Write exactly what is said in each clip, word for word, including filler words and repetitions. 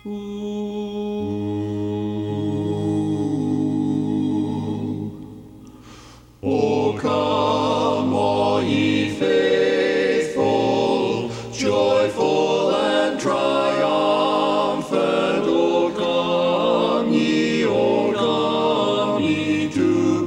O come, all ye faithful, joyful and triumphant. O come ye, O come ye to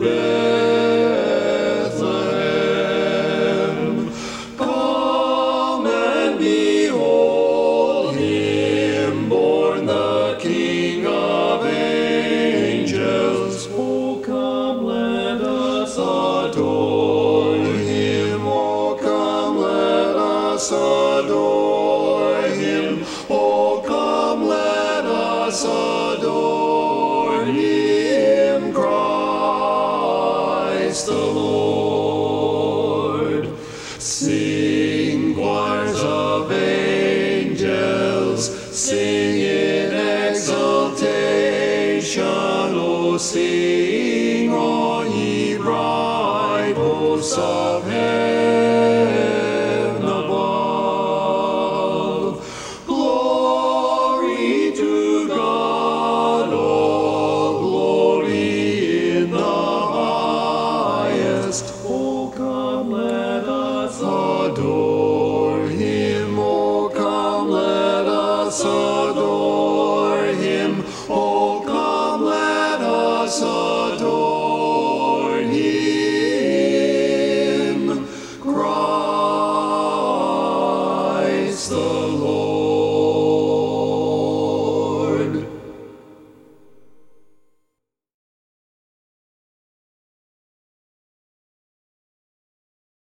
Bethlehem. Come and behold him born, the King of angels. O come, let us adore him. O come, let us adore him. O come, let us adore him, Christ the Lord. Sing, choirs of angels, sing in exultation. O sing, all ye bright hosts of heaven above. Glory to God, all glory in the highest. O come, let us adore